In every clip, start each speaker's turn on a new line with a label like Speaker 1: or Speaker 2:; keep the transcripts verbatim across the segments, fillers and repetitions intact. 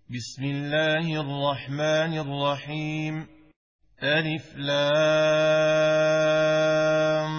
Speaker 1: بسم الله الرحمن الرحيم. ألف لام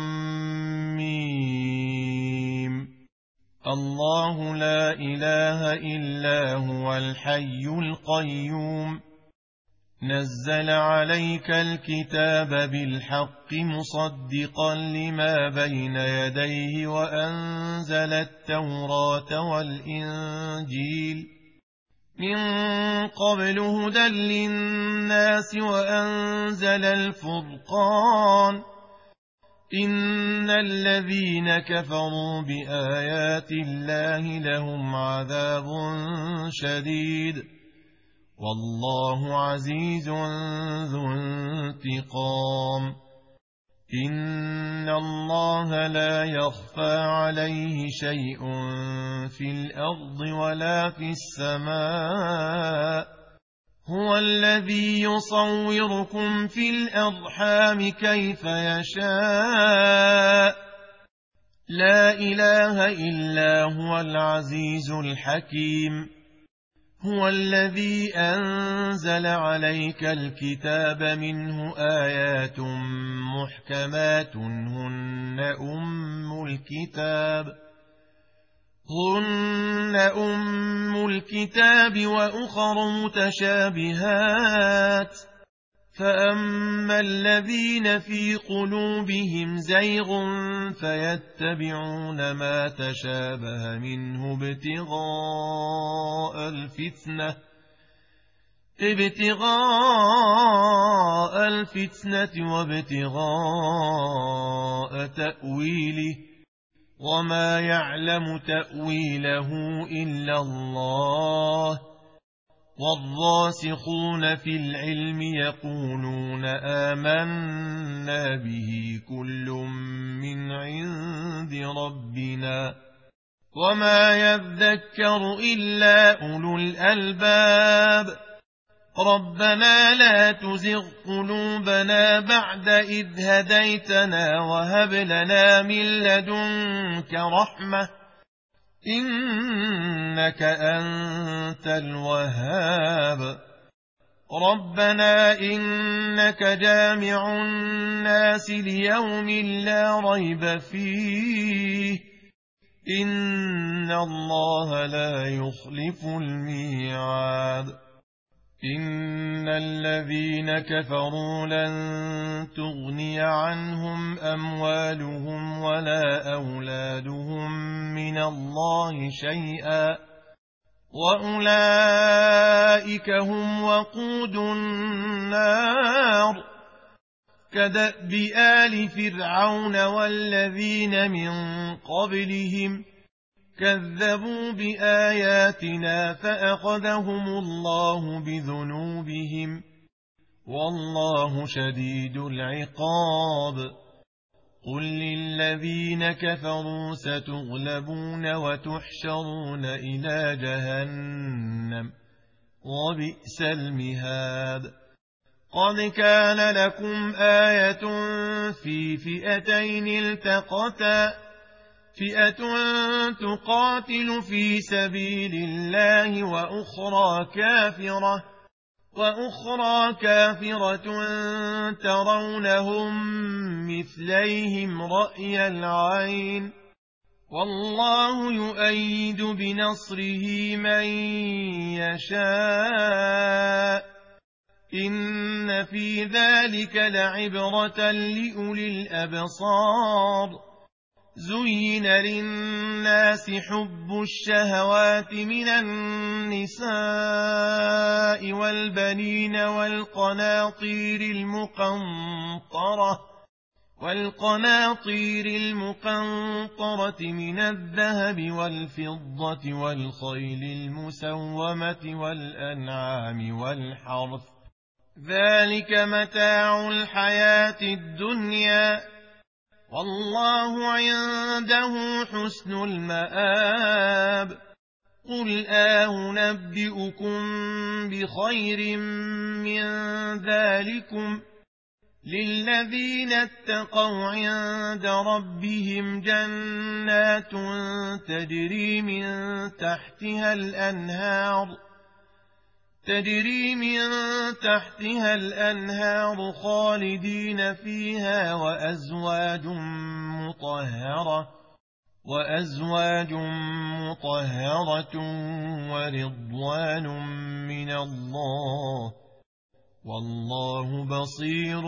Speaker 1: ميم. الله لا إله إلا هو الحي القيوم، نزل عليك الكتاب بالحق مصدقا لما بين يديه وأنزل التوراة والإنجيل من قبل هدى للناس وأنزل الفرقان. إن الذين كفروا بآيات الله لهم عذاب شديد، والله عزيز ذو انتقام. إن الله لا يخفى عليه شيء في الأرض ولا في السماء، هو الذي يصوركم في الأرحام كيف يشاء، لا إله إلا هو العزيز الحكيم. هو الذي أنزل عليك الكتاب منه آيات محكمات هن أم الكتاب هن أم الكتاب وأخر متشابهات، فأما الذين في قلوبهم زيغ فيتبعون ما تشابه منه ابتغاء الفتنة ابتغاء الفتنة وابتغاء تأويله، وما يعلم تأويله إلا الله، والراسخون في العلم يقولون آمنا به كل من عند ربنا، وما يذكر إلا أولو الألباب. ربنا لا تزغ قلوبنا بعد إذ هديتنا وهب لنا من لدنك رحمة إنك أنت الوهاب. ربنا إنك جامع الناس ليوم لا ريب فيه، إن الله لا يخلف الميعاد. إن الذين كفروا لن تغني عنهم أموالهم ولا أولادهم من الله شيئا، وأولئك هم وقود النار. كدأب آل فرعون والذين من قبلهم كذبوا بآياتنا فأخذهم الله بذنوبهم، والله شديد العقاب. قل للذين كفروا ستغلبون وتحشرون إلى جهنم وبئس المهاد. قد كان لكم آية في فئتين التقتا، فئة تقاتل في سبيل الله وأخرى كافرة وأخرى كافرة ترونهم مثليهم رأي العين، والله يؤيد بنصره من يشاء. إن في ذلك لعبرة لأولي الأبصار. زين للناس حب الشهوات من النساء والبنين والقناطير المقنطرة والقناطير المقنطرة من الذهب والفضة والخيل المسومة والأنعام والحرث، ذلك متاع الحياة الدنيا، والله عنده حسن المآب. قل أنبئكم بخير من ذلكم للذين اتقوا عند ربهم جنات تجري من تحتها الأنهار تجري من تحتها الأنهار خالدين فيها وأزواج مطهرة وأزواج مطهرة ورضوان من الله والله بصير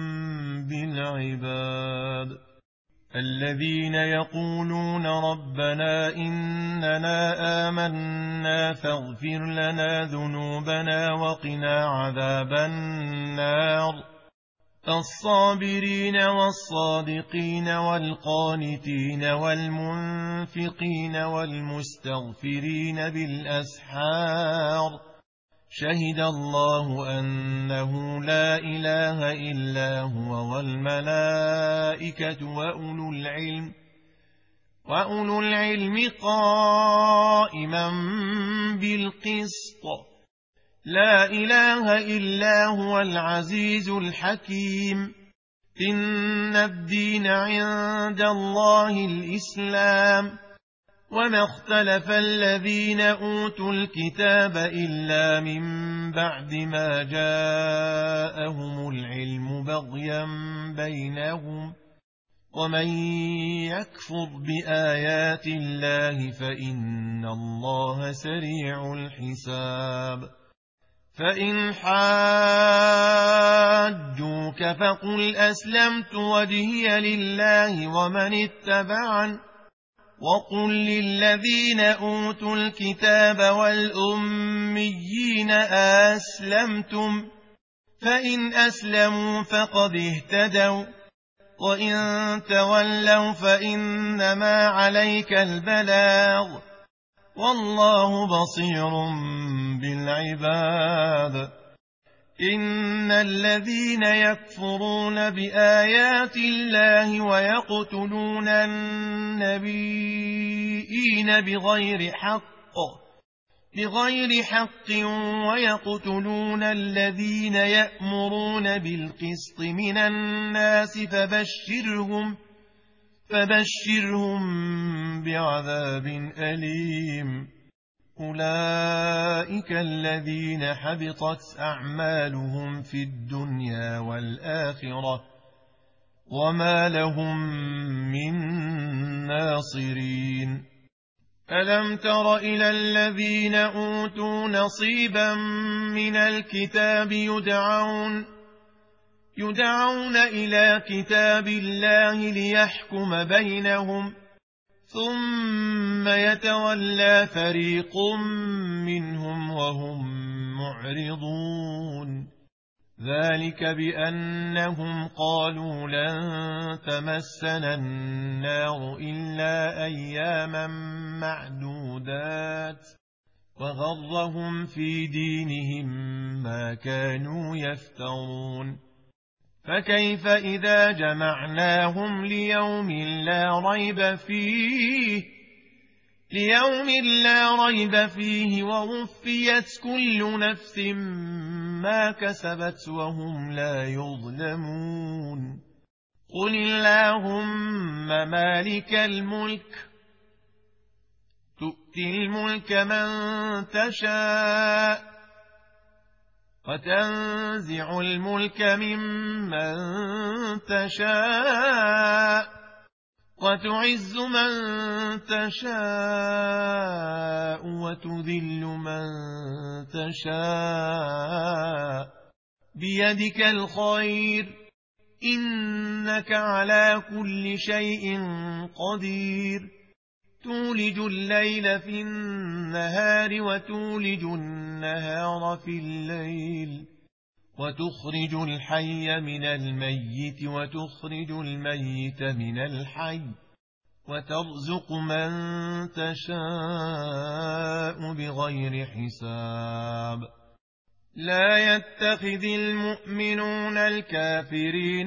Speaker 1: بالعباد الذين يقولون ربنا إننا آمنا فاغفر لنا ذنوبنا وقنا عذاب النار الصابرين والصادقين والقانتين والمنفقين والمستغفرين بالأسحار شهد الله أنه لا إله إلا هو والملائكة وأولو العلم وأولو العلم قائما بالقسط لا إله إلا هو العزيز الحكيم إن الدين عند الله الإسلام وما اختلف الذين أوتوا الكتاب إلا من بعد ما جاءهم العلم بغيا بينهم ومن يكفر بآيات الله فإن الله سريع الحساب فإن حاجوك فقل أسلمت وجهي لله ومن اتبعن وقل للذين أوتوا الكتاب والأميين أسلمتم فإن أسلموا فقد اهتدوا وإن تولوا فإنما عليك البلاغ والله بصير بالعباد إن الذين يكفرون بآيات الله ويقتلون النبيين بغير حق بغير حق ويقتلون الذين يأمرون بالقسط من الناس فبشرهم فبشرهم بعذاب أليم أولئك الذين حبطت أعمالهم في الدنيا والآخرة وما لهم من ناصرين ألم تر إلى الذين أوتوا نصيبا من الكتاب يدعون يدعون إلى كتاب الله ليحكم بينهم ثم يتولى فريق منهم وهم معرضون ذلك بأنهم قالوا لن تمسنا النار إلا أياما معدودات وغرهم في دينهم ما كانوا يفترون فكيف إذا جمعناهم ليوم لا ريب فيه ليوم لا ريب فيه ووفيت كل نفس ما كسبت وهم لا يظلمون قل اللهم مالك الملك تؤتي الملك من تشاء وتنزع الملك ممن تشاء وتعز من تشاء وتذل من تشاء بيدك الخير إنك على كل شيء قدير تولج الليل في النهار وتولج النهار في الليل وتخرج الحي من الميت وتخرج الميت من الحي وترزق من تشاء بغير حساب لا يتخذ المؤمنون الكافرين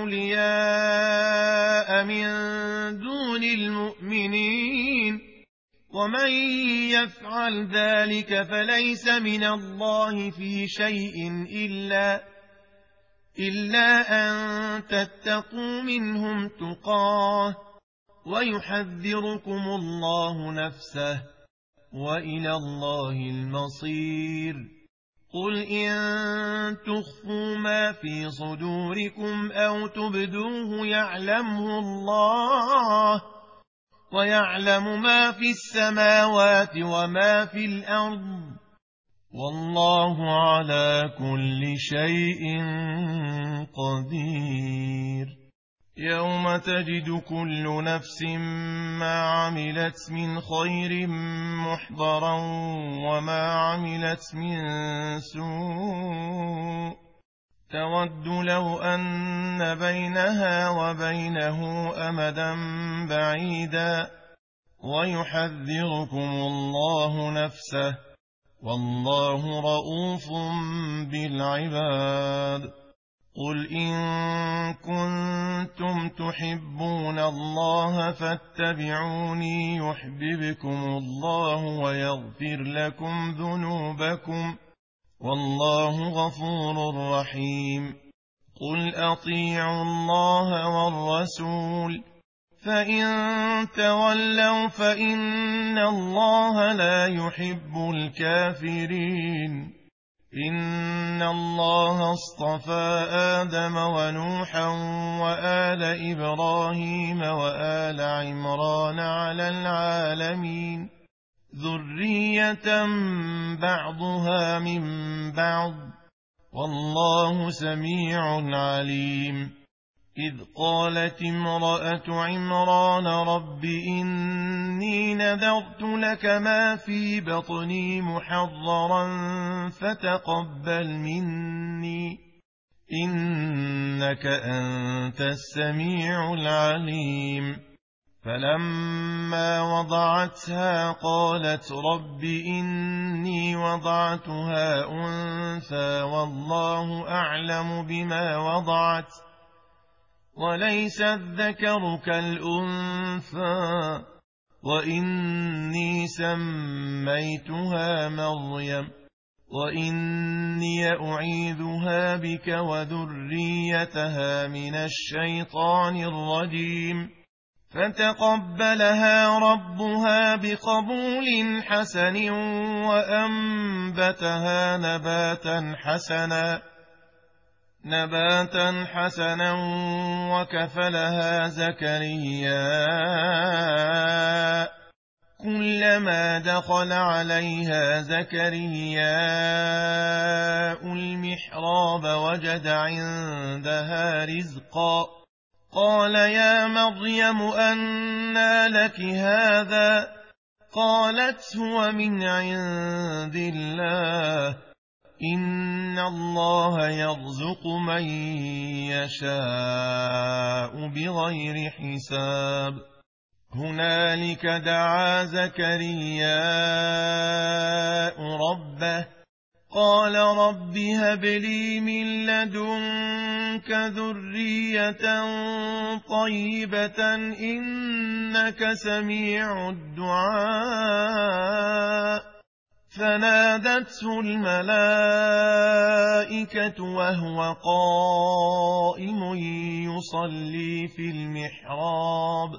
Speaker 1: أولياء من دون المؤمنين ومن يفعل ذلك فليس من الله في شيء إلا, إلا أن تتقوا منهم تقاه ويحذركم الله نفسه وإلى الله المصير قل إن تخفوا ما في صدوركم أو تبدوه يعلمه الله ويعلم ما في السماوات وما في الأرض والله على كل شيء قدير. يوم تجد كل نفس ما عملت من خير محضرا وما عملت من سوء تود لو أن بينها وبينه أمدا بعيدا ويحذركم الله نفسه والله رؤوف بالعباد. قل إن كنتم تحبون الله فاتبعوني يحببكم الله ويغفر لكم ذنوبكم والله غفور رحيم. قل أطيعوا الله والرسول فإن تولوا فإن الله لا يحب الكافرين. إن الله اصطفى آدم ونوحا وآل إبراهيم وآل عمران على العالمين ذرية بعضها من بعض والله سميع عليم. إذ قالت امرأة عمران رب إني نذرت لك ما في بطني محررا فتقبل مني إنك أنت السميع العليم. فلما وضعتها قالت رب إني وضعتها أنثى والله أعلم بما وضعت وليس الذكر كالأنثى وإني سميتها مريم وإني أعيذها بك وذريتها من الشيطان الرجيم. فتقبلها ربها بقبول حسن وأنبتها نباتا حسنا نباتا حسنا وكفلها زكريا كلما دخل عليها زكريا المحراب وجد عندها رزقا قال يا مريم أنى لك هذا قالت هو من عند الله إن الله يرزق من يشاء بغير حساب. هنالك دعا زكرياء ربه قال رب هب لي من لدنك ذرية طيبة إنك سميع الدعاء. فنادته الملائكة وهو قائم يصلي في المحراب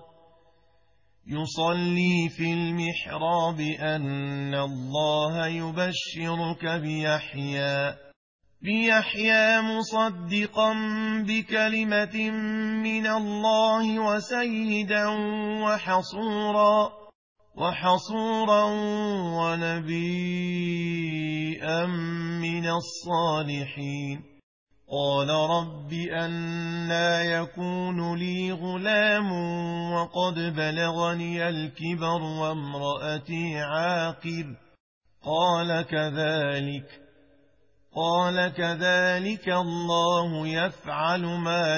Speaker 1: يصلي في المحراب أن الله يبشرك بيحيى بيحيى مصدقا بكلمة من الله وسيدا وحصورا وحصورا ونبيا من الصالحين. قال رب أنى يكون لي غلام وقد بلغني الكبر وامرأتي عاقر قال كذلك قال كذلك الله يفعل ما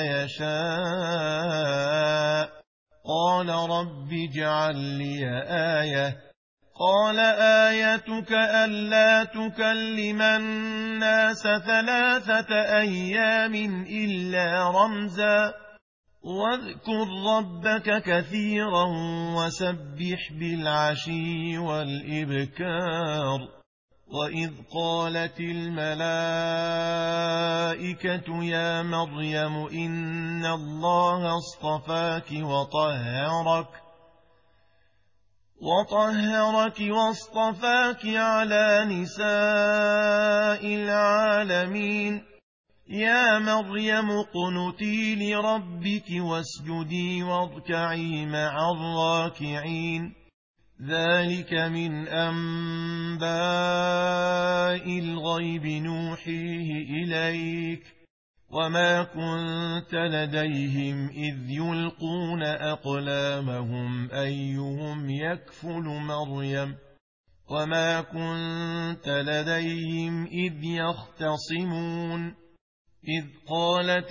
Speaker 1: يشاء. قال رب اجعل لي آية قال آيتك ألا تكلم الناس ثلاثة أيام إلا رمزا واذكر ربك كثيرا وسبح بالعشي والإبكار. وإذ قالت الملائكة يا مريم إن الله اصطفاك وطهرك وطهرك واصطفاك على نساء العالمين يا مريم اقنتي لربك واسجدي واركعي مع الراكعين ذلك من أنباء الغيب نوحيه إليك وما كنت لديهم إذ يلقون أقلامهم أيهم يكفل مريم وما كنت لديهم إذ يختصمون إذ قالت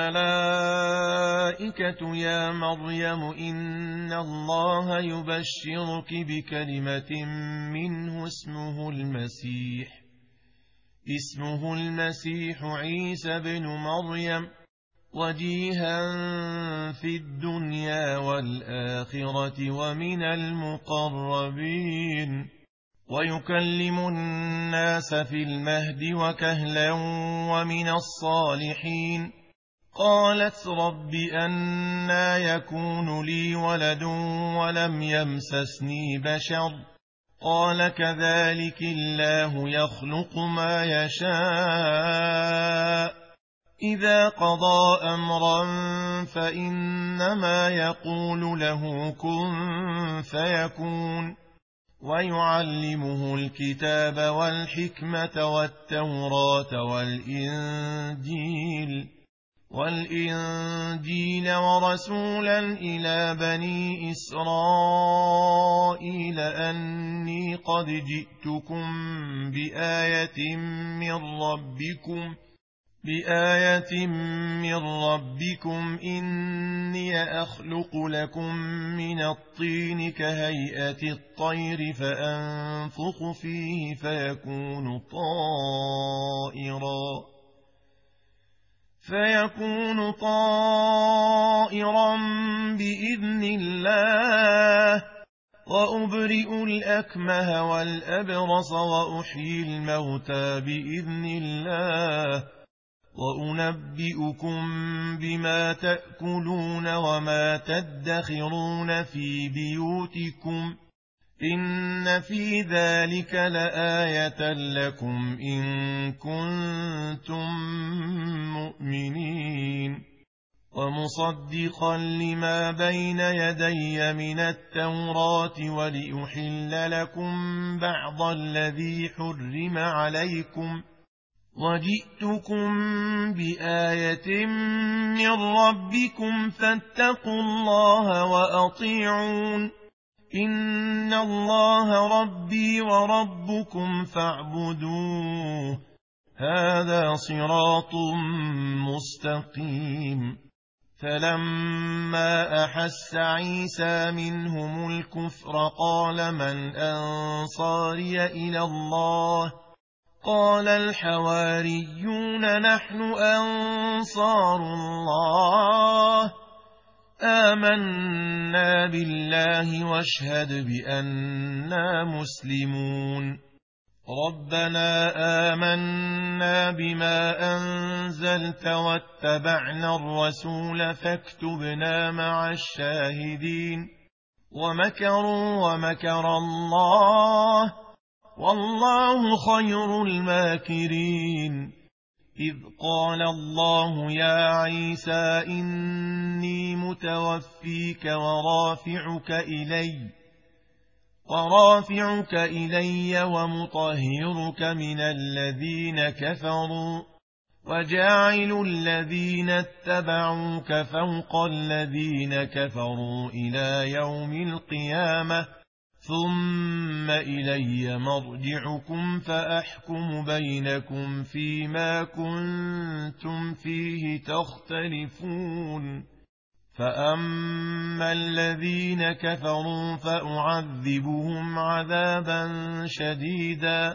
Speaker 1: الملائكة يا مريم إن الله يبشرك بكلمة منه اسمه المسيح اسمه المسيح عيسى بن مريم وجيها في الدنيا والآخرة ومن المقربين ويكلم الناس في المهد وكهلا ومن الصالحين قالت رب أنى يكون لي ولد ولم يمسسني بشر قال كذلك الله يخلق ما يشاء إذا قضى أمرا فإنما يقول له كن فيكون ويعلمه الكتاب والحكمة والتوراة والإنجيل والإنجيل ورسولا إلى بني إسرائيل أني قد جئتكم بآية من ربكم بآية من ربكم إني أخلق لكم من الطين كهيئة الطير فأنفخ فيه فيكون طائرا فيكون طائرا بإذن الله وأبرئ الأكمه والأبرص وأحيي الموتى بإذن الله وأنبئكم بما تأكلون وما تدخرون في بيوتكم إن في ذلك لآية لكم إن كنتم مؤمنين ومصدقا لما بين يدي من التوراة ولأحل لكم بعض الذي حرم عليكم وجئتكم بآية من ربكم فاتقوا الله وأطيعون إن الله ربي وربكم فاعبدوه هذا صراط مستقيم فلما أحس عيسى منهم الكفر قال من أنصاري إلى الله قال الحواريون نحن أنصار الله آمنا بالله واشهد بأننا مسلمون ربنا آمنا بما أنزلت واتبعنا الرسول فاكتبنا مع الشاهدين ومكروا ومكر الله والله خير الماكرين إذ قال الله يا عيسى إني متوفيك ورافعك إلي ورافعك إلي ومطهرك من الذين كفروا وجاعل الذين اتبعوك فوق الذين كفروا إلى يوم القيامة ثم إلي مرجعكم فأحكم بينكم فيما كنتم فيه تختلفون فأما الذين كفروا فأعذبهم عذابا شديدا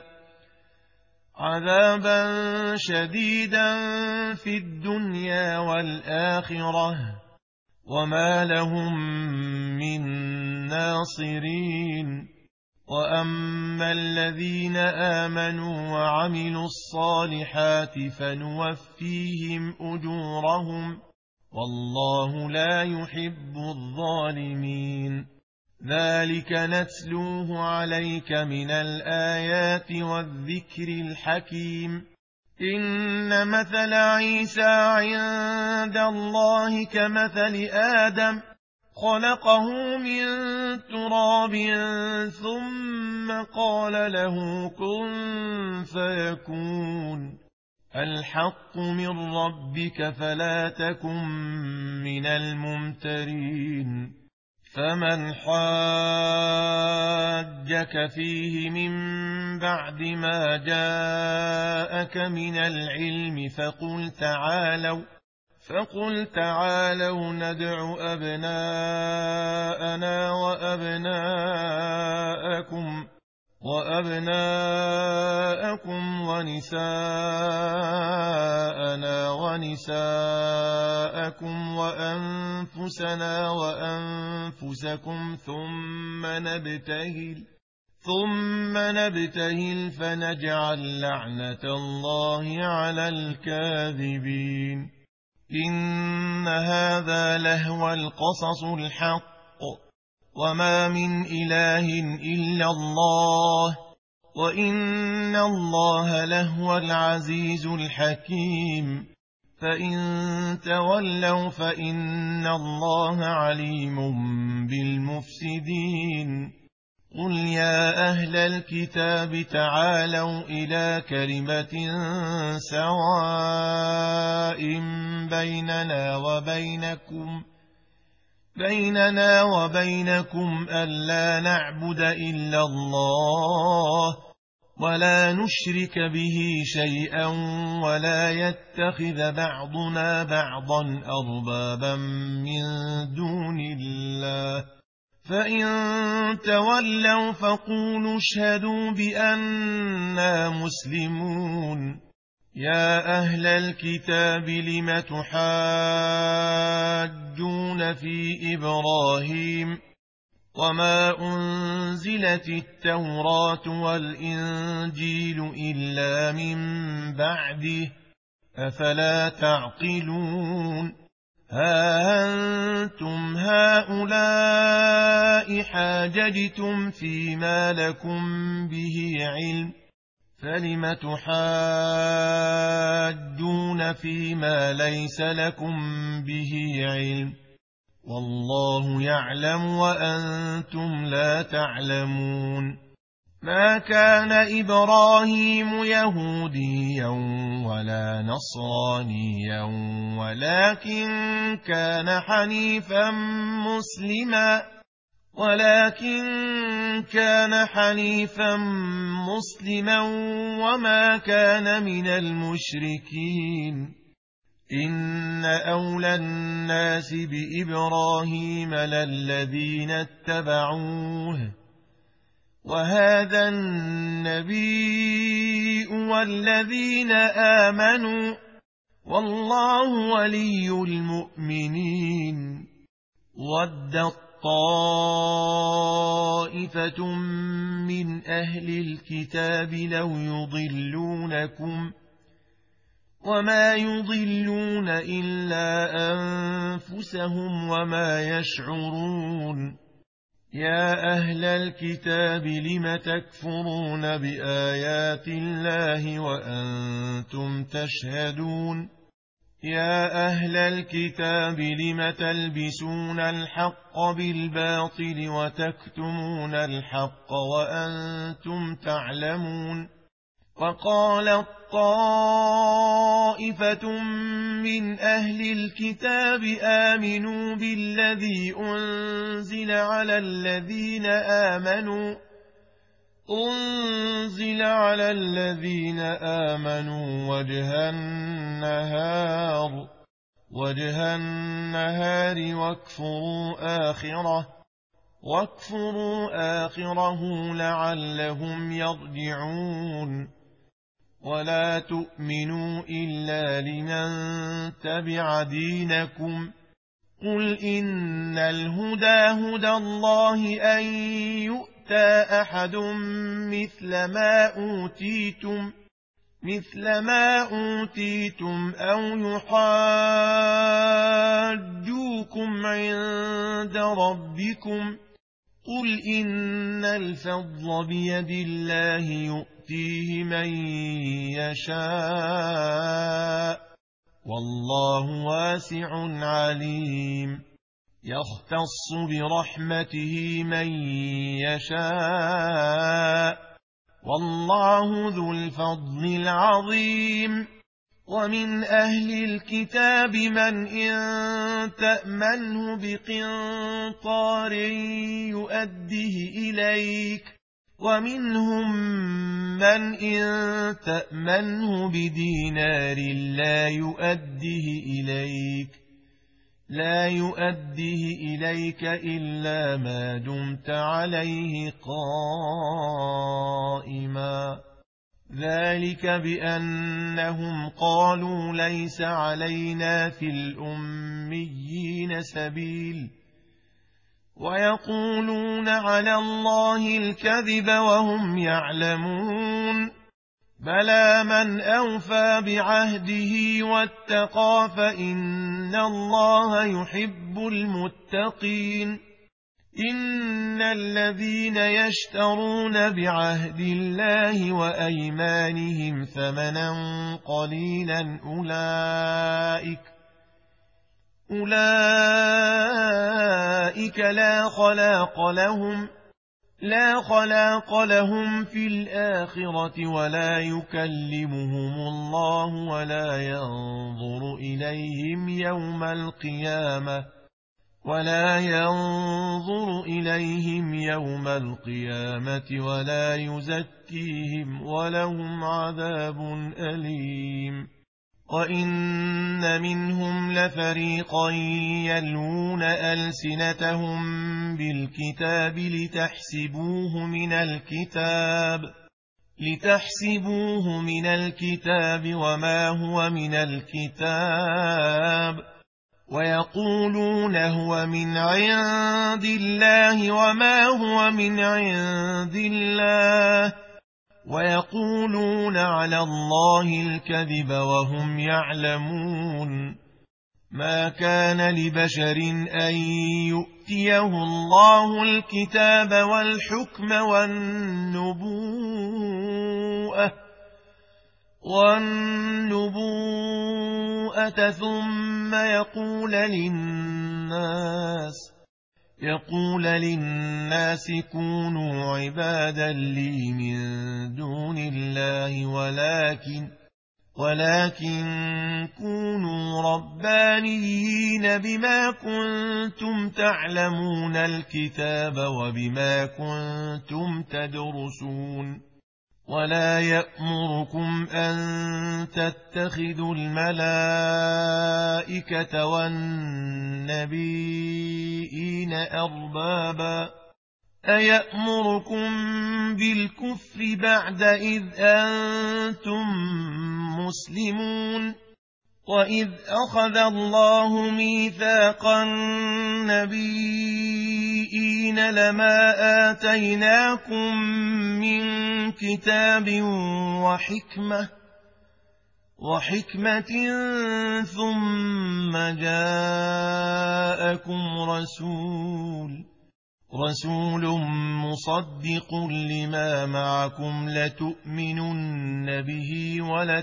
Speaker 1: عذابا شديدا في الدنيا والآخرة وما لهم من ناصرين وأما الذين آمنوا وعملوا الصالحات فنوفيهم أجورهم والله لا يحب الظالمين ذلك نتلوه عليك من الآيات والذكر الحكيم إن مثل عيسى عند الله كمثل آدم خلقه من تراب ثم قال له كن فيكون الحق من ربك فلا تكن من الممترين فمن حاجك فيه من بعد ما جاءك من العلم فقل تعالوا فقل تعالوا ندع أبناءنا وأبناءكم وأبناءكم ونساءنا ونساءكم وأنفسنا وأنفسكم ثم نبتهل ثم نبتهل فنجعل لعنة الله على الكاذبين إن هذا لهو القصص الحق وما من إله إلا الله وإن الله لهو العزيز الحكيم فإن تولوا فإن الله عليم بالمفسدين قل يا أهل الكتاب تعالوا إلى كلمة سواء بيننا وبينكم بيننا وبينكم ألا نعبد إلا الله ولا نشرك به شيئا ولا يتخذ بعضنا بعضا أربابا من دون الله فإن تولوا فقولوا اشهدوا بأننا مسلمون يا أهل الكتاب لم تحاجون في إبراهيم وما أنزلت التوراة والإنجيل إلا من بعده أفلا تعقلون ها أنتم هؤلاء حاججتم فيما لكم به علم فلم تحاجون فيما ليس لكم به علم والله يعلم وأنتم لا تعلمون ما كان إبراهيم يهوديا ولا نصرانيا ولكن كان حنيفا مسلما ولكن كان حنيفا مسلما وما كان من المشركين إن أولى الناس بإبراهيم للذين اتبعوه وهذا النبي والذين آمنوا والله ولي المؤمنين ودت طائفة من أهل الكتاب لو يضلونكم وما يضلون إلا أنفسهم وما يشعرون يا أهل الكتاب لم تكفرون بآيات الله وأنتم تشهدون يا أهل الكتاب لم تلبسون الحق بالباطل وتكتمون الحق وأنتم تعلمون وقالت طائفة من أهل الكتاب آمنوا بالذي أنزل على الذين آمنوا أنزل على الذين آمنوا وجه النهار وجه النهار واكفروا آخره واكفروا آخره لعلهم يرجعون ولا تؤمنوا إلا لمن تبع دينكم قل إن الهدى هدى الله أن يؤتى أحد مثل ما أوتيتم مثل ما أوتيتم أو يحاجوكم عند ربكم قل إن الفضل بيد الله يؤتى يؤتيه من يشاء والله واسع عليم يختص برحمته من يشاء والله ذو الفضل العظيم ومن أهل الكتاب من إن تأمنه بقنطار يؤده إليك ومنهم من إن تأمنه بدينار لا يؤده إليك لا يؤده إليك إلا ما دمت عليه قائما ذلك بأنهم قالوا ليس علينا في الأميين سبيل ويقولون على الله الكذب وهم يعلمون بلى من أوفى بعهده واتقى فإن الله يحب المتقين إن الذين يشترون بعهد الله وأيمانهم ثمنا قليلا أولئك أولئك لا خلاق لهم لا خلاق لهم في الآخرة ولا يكلمهم الله ولا ينظر إليهم يوم القيامة ولا ينظر إليهم يوم القيامة ولا يزكيهم ولهم عذاب أليم وإن منهم لفريقا يلوون ألسنتهم بالكتاب لتحسبوه من الكتاب لتحسبوه من الكتاب وما هو من الكتاب ويقولون هو من عند الله وما هو من عند الله ويقولون على الله الكذب وهم يعلمون ما كان لبشر أن يؤتيه الله الكتاب والحكم والنبوءة والنبوءة ثم يقول للناس يقول للناس كونوا عبادا لي من دون الله ولكن ولكن كونوا ربانيين بما كنتم تعلمون الكتاب وبما كنتم تدرسون ولا يأمركم أن تتخذوا الملائكة والنبيين أربابا أيأمركم بالكفر بعد إذ أنتم مسلمون وإذ أخذ الله ميثاق النبيين لما آتيناكم من كتاب وحكمة وحكمة ثم جاءكم رسول رسول مصدق لما معكم لتؤمنن به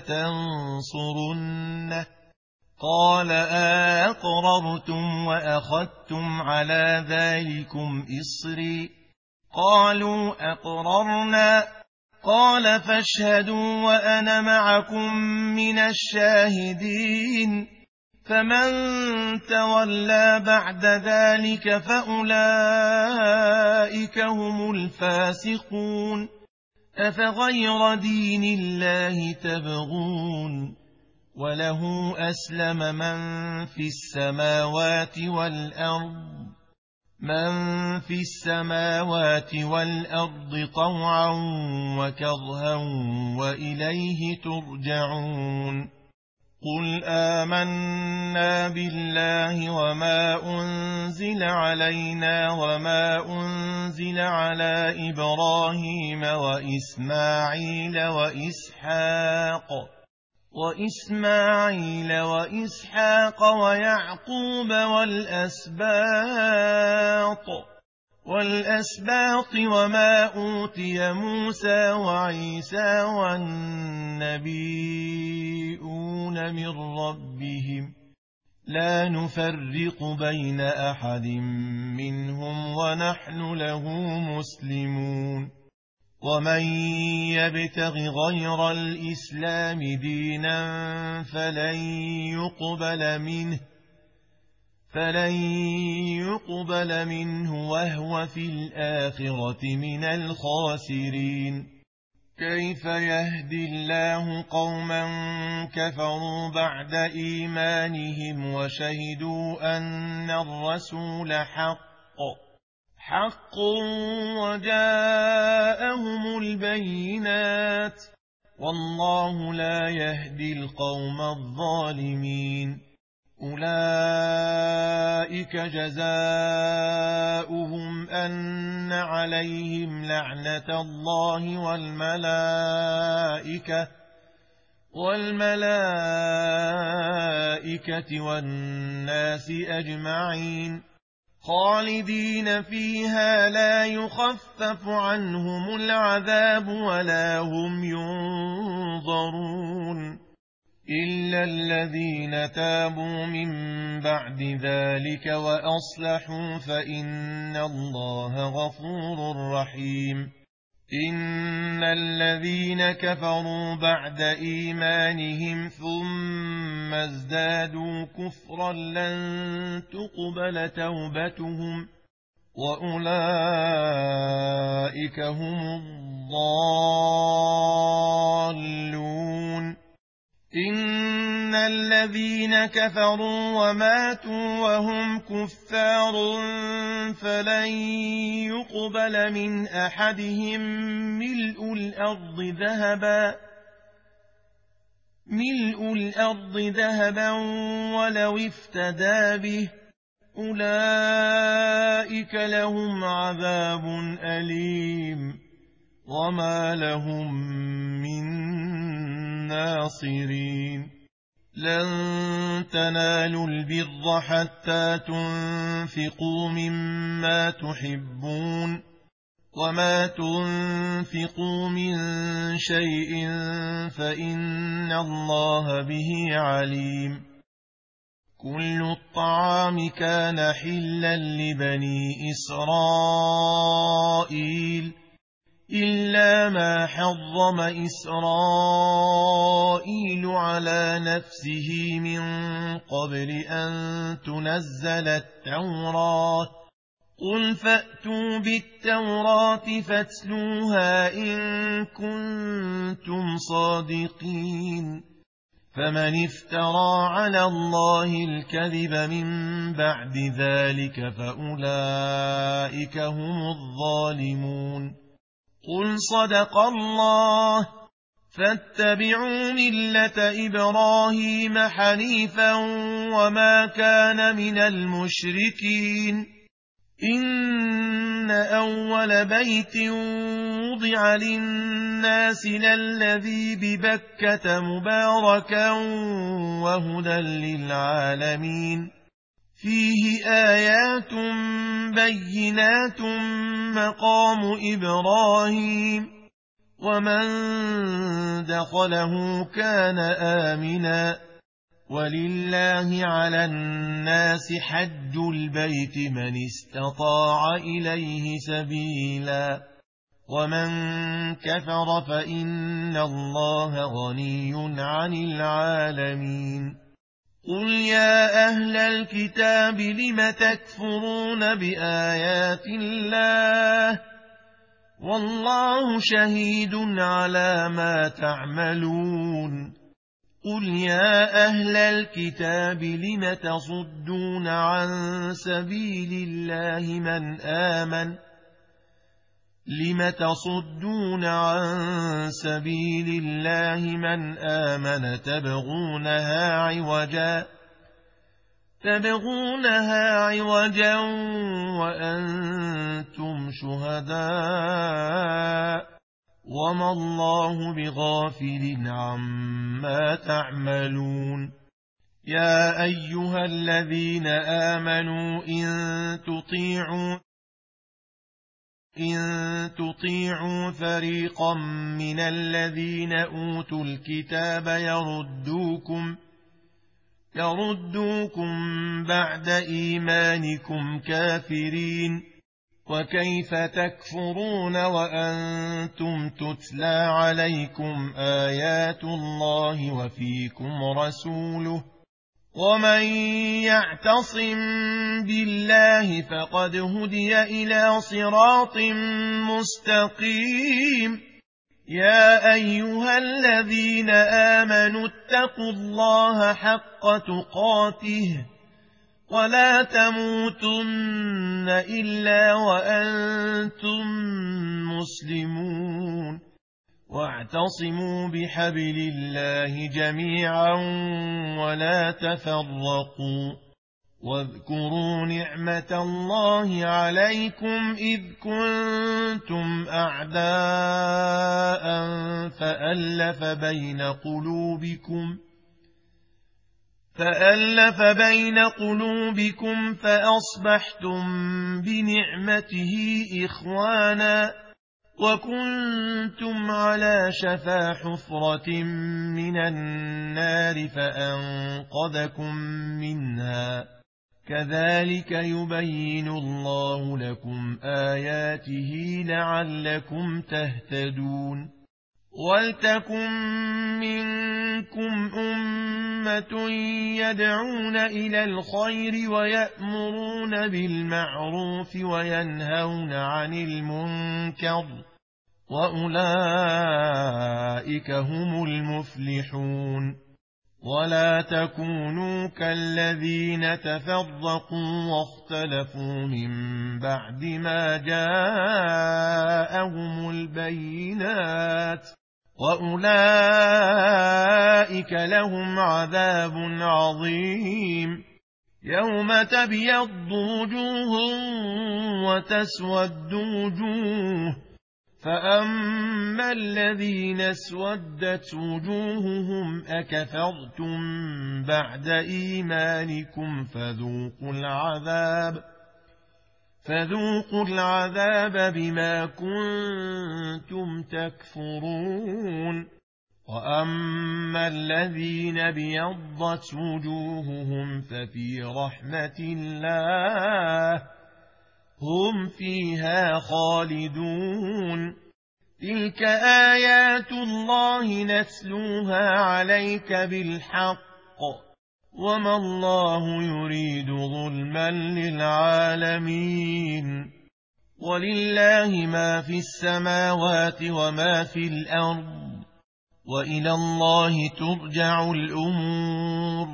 Speaker 1: ولتنصرنه قال أأقررتم وأخذتم على ذلكم إصري قالوا أقررنا قال فاشهدوا وأنا معكم من الشاهدين فمن تولى بعد ذلك فأولئك هم الفاسقون أفغير دين الله تبغون وله أسلم من في السماوات والأرض من في السماوات والأرض طوعا وكرها وإليه ترجعون قل آمنا بالله وما أنزل علينا وما أنزل على إبراهيم وإسماعيل وإسحاق وإسماعيل وإسحاق ويعقوب والأسباط والأسباط وما أوتي موسى وعيسى والنبيون من ربهم لا نفرق بين أحد منهم ونحن له مسلمون ومن يبتغ غير الإسلام دينا فلن يقبل منه فلن يقبل منه وهو في الآخرة من الخاسرين كيف يهدي الله قوما كفروا بعد إيمانهم وشهدوا أن الرسول حق حق وجاءهم البينات والله لا يهدي القوم الظالمين أولئك جزاؤهم أن عليهم لعنة الله والملائكة والملائكة والناس أجمعين خالدين فيها لا يخفف عنهم العذاب ولا هم ينظرون إلا الذين تابوا من بعد ذلك وأصلحوا فإن الله غفور رحيم إن الذين كفروا بعد إيمانهم ثم ازدادوا كفرا لن تقبل توبتهم وأولئك هم الضالون إن الذين كفروا وماتوا وهم كفار فلن يقبل من أحدهم ملء الأرض ذهبا ملء الأرض ذهبا ولو افتدى به أولئك لهم عذاب أليم وما لهم من ناصرين لن تنالوا البر حتى تنفقوا مما تحبون وما تنفقوا من شيء فإن الله به عليم كل الطعام كان حلا لبني إسرائيل إلا ما حرم إسرائيل على نفسه من قبل أن تنزل التوراة قل فأتوا بالتوراة فاتلوها إن كنتم صادقين فمن افترى على الله الكذب من بعد ذلك فأولئك هم الظالمون قل صدق الله فاتبعوا ملة إبراهيم حنيفا وما كان من المشركين إن أول بيت وضع للناس للذي ببكة مباركا وهدى للعالمين فيه آيات بينات مقام إبراهيم ومن دخله كان آمنا ولله على الناس حج البيت من استطاع إليه سبيلا ومن كفر فإن الله غني عن العالمين قل يا أهل الكتاب لم تكفرون بآيات الله والله شهيد على ما تعملون قل يا أهل الكتاب لم تصدون عن سبيل الله من آمن لم تصدون عن سبيل الله من آمن تبغونها عوجا تبغونها عوجا وأنتم شهداء وما الله بغافل عما تعملون يا أيها الذين آمنوا إن تطيعوا إن تطيعوا فريقا من الذين أوتوا الكتاب يردوكم يردوكم بعد إيمانكم كافرين وكيف تكفرون وأنتم تتلى عليكم آيات الله وفيكم رسوله ومن يعتصم بالله فقد هدي إلى صراط مستقيم يا أيها الذين آمنوا اتقوا الله حق تقاته ولا تموتن إلا وأنتم مسلمون واعتصموا بحبل الله جميعا ولا تفرقوا واذكروا نعمة الله عليكم إذ كنتم أعداء فألف بين قلوبكم فألف بين قلوبكم فأصبحتم بنعمته إخوانا وكنتم على شفا حفرة من النار فأنقذكم منها كذلك يبين الله لكم آياته لعلكم تهتدون ولتكن منكم أمة يدعون إلى الخير ويأمرون بالمعروف وينهون عن المنكر وأولئك هم المفلحون ولا تكونوا كالذين تفرقوا واختلفوا من بعد ما جاءهم البينات وأولئك لهم عذاب عظيم يوم تبيض وجوه وتسود وجوه فأما الذين اسودت وجوههم أكفرتم بعد إيمانكم فذوقوا العذاب فذوقوا العذاب بما كنتم تكفرون وأما الذين بيضت وجوههم ففي رحمة الله هم فيها خالدون تلك آيات الله نتلوها عليك بالحق وما الله يريد ظلما للعالمين ولله ما في السماوات وما في الأرض وإلى الله ترجع الأمور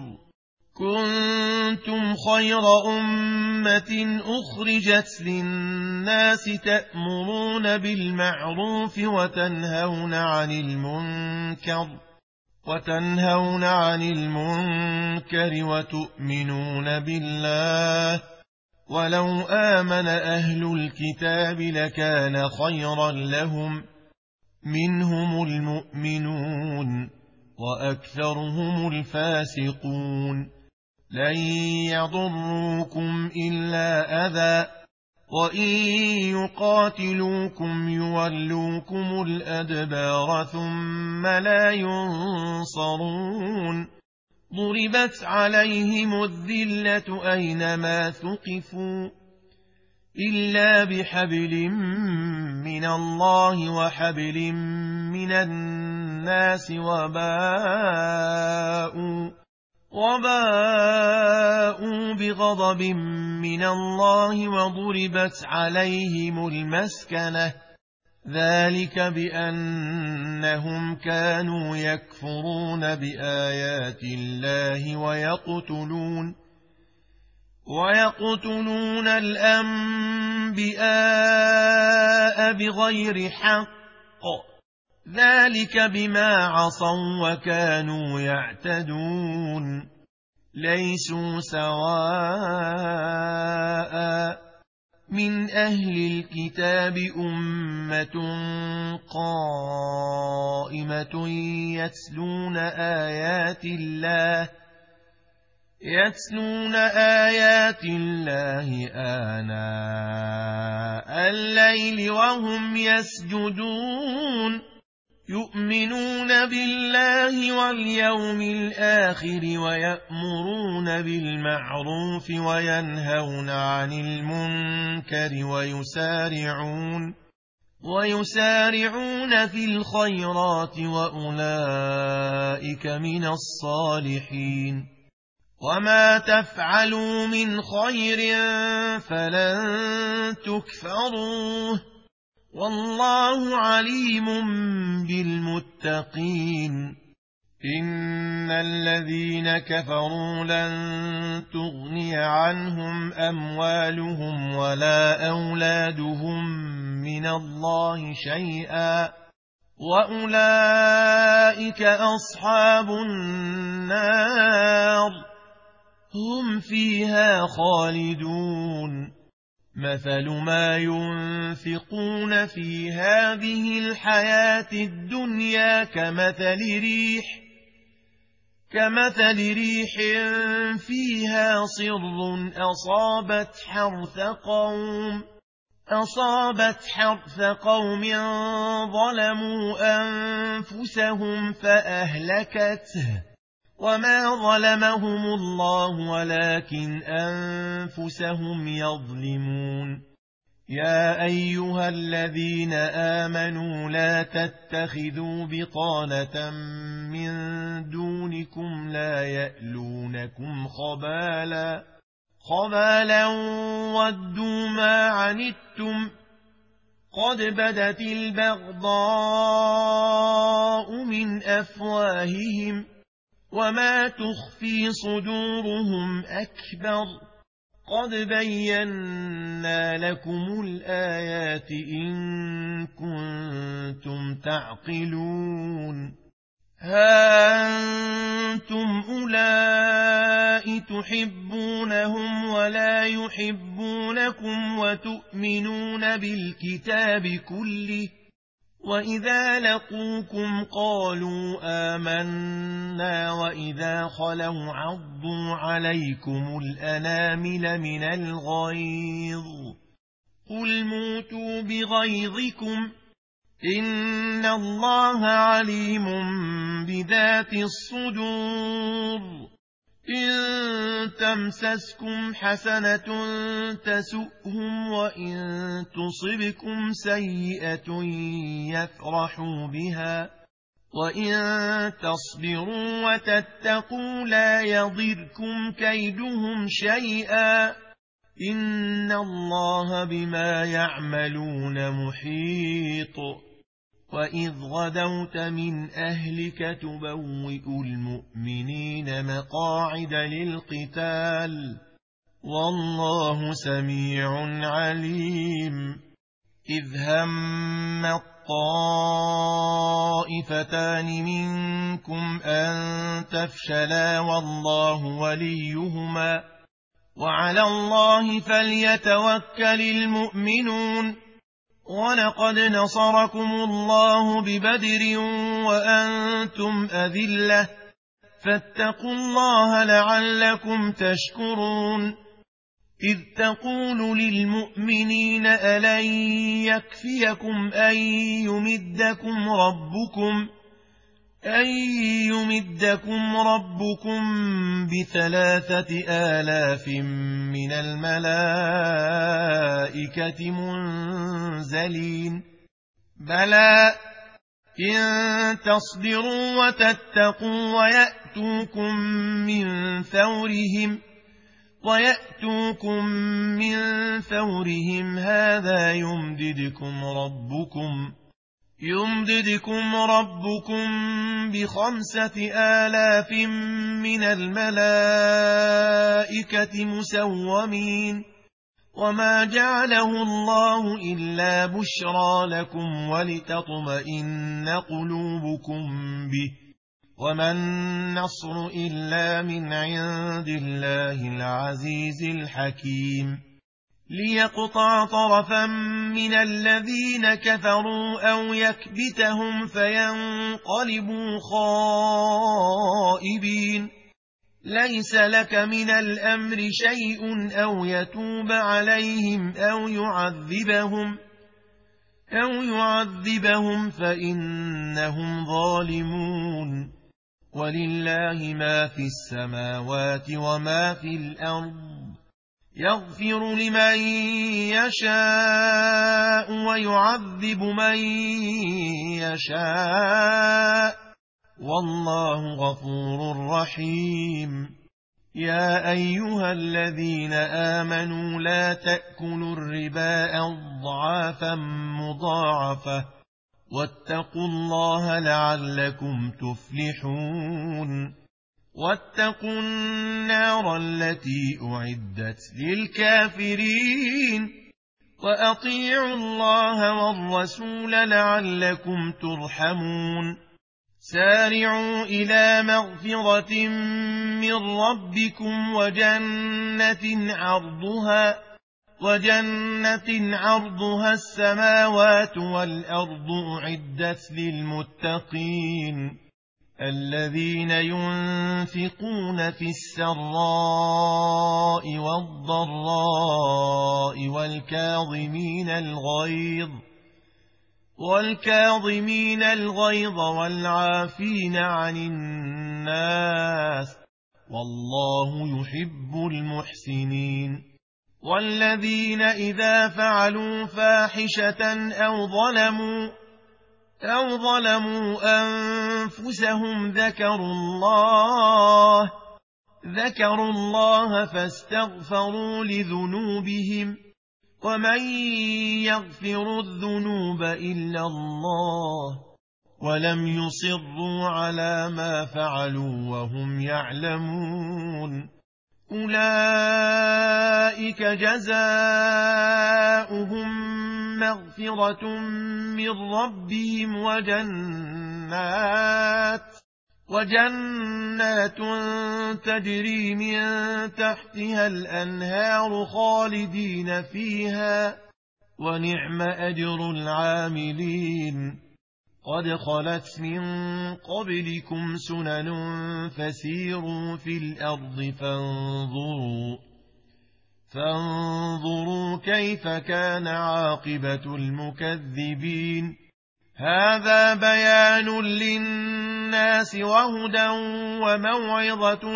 Speaker 1: كنتم خير أمة أخرجت للناس تأمرون بالمعروف وتنهون عن المنكر وتنهون عن المنكر وتؤمنون بالله ولو آمن أهل الكتاب لكان خيرا لهم منهم المؤمنون وأكثرهم الفاسقون لن يضروكم إلا أذى وإن يقاتلوكم يولوكم الأدبار ثم لا ينصرون ضربت عليهم الذلة أينما ثقفوا إلا بحبل من الله وحبل من الناس وباءوا وباءوا بغضب من الله وضربت عليهم المسكنة ذلك بأنهم كانوا يكفرون بآيات الله ويقتلون ويقتلون الأنبياء بغير حق ذلك بما عصوا وكانوا يعتدون ليسوا سواء من أهل الكتاب أمة قائمة يتلون آيات الله يتلون آيات الله آناء الليل وهم يسجدون يؤمنون بالله واليوم الآخر ويأمرون بالمعروف وينهون عن المنكر ويسارعون ويسارعون في الخيرات وأولئك من الصالحين وما تفعلوا من خير فلن تكفروه والله عليم بالمتقين إن الذين كفروا لن تغني عنهم أموالهم ولا أولادهم من الله شيئا وأولئك أصحاب النار هم فيها خالدون مثل ما ينفقون في هذه الحياة الدنيا كمثل ريح كمثل ريح فيها صر أصابت حرث قوم أصابت حرث قوم ظلموا أنفسهم فأهلكته وما ظلمهم الله ولكن أنفسهم يظلمون يا أيها الذين آمنوا لا تتخذوا بطانة من دونكم لا يألونكم خبالا خبالا ودوا ما عنتم قد بدت البغضاء من أفواههم وما تخفي صدورهم أكبر قد بينا لكم الآيات إن كنتم تعقلون ها أنتم أولئك تحبونهم ولا يحبونكم وتؤمنون بالكتاب كله وإذا لقوكم قالوا آمنا وإذا خلوا عضوا عليكم الأنامل من الغيظ قل موتوا بغيظكم إن الله عليم بذات الصدور إن تمسسكم حسنة تسؤهم وإن تصبكم سيئة يفرحوا بها وإن تصبروا وتتقوا لا يضركم كيدهم شيئا إن الله بما يعملون محيط وإذ غدوت من أهلك تبوئ المؤمنين مقاعد للقتال والله سميع عليم إذ هم الطائفتان منكم أن تفشلا والله وليهما وعلى الله فليتوكل المؤمنون ولقد نصركم الله ببدر وأنتم أذلة فاتقوا الله لعلكم تشكرون إذ تقول للمؤمنين ألن يكفيكم أن يمدكم ربكم أن يمدكم ربكم بثلاثة آلاف من الملائكة منزلين بلى إن تصبروا وتتقوا ويأتوكم من فورهم ويأتوكم من فورهم هذا يمددكم ربكم يمددكم ربكم بخمسة آلاف من الملائكة مسومين وما جعله الله إلا بشرى لكم ولتطمئن قلوبكم به وما النصر إلا من عند الله العزيز الحكيم ليقطع طرفا من الذين كفروا أو يكبتهم فينقلبوا خائبين ليس لك من الأمر شيء أو يتوب عليهم أو يعذبهم أو يعذبهم فإنهم ظالمون ولله ما في السماوات وما في الأرض يغفر لمن يشاء ويعذب من يشاء والله غفور رحيم يا أيها الذين آمنوا لا تأكلوا الربا أضعافا مضاعفة واتقوا الله لعلكم تفلحون واتقوا النار التي أعدت للكافرين وأطيعوا الله والرسول لعلكم ترحمون سارعوا إلى مغفرة من ربكم وجنة عرضها وجنة عرضها السماوات والأرض أعدت للمتقين الذين ينفقون في السراء والضراء والكاظمين الغيظ والكاظمين الغيظ والعافين عن الناس والله يحب المحسنين والذين إذا فعلوا فاحشة أو ظلموا أو ظلموا أنفسهم ذكروا الله ذكروا الله فاستغفروا لذنوبهم ومن يغفر الذنوب إلا الله ولم يصروا على ما فعلوا وهم يعلمون أولئك جزاؤهم مغفرة من ربهم وجنات وجنات تجري من تحتها الأنهار خالدين فيها ونعم أجر العاملين قد خلت من قبلكم سنن فسيروا في الأرض فانظروا فانظروا كيف كان عاقبة المكذبين هذا بيان للناس وهدى وموعظة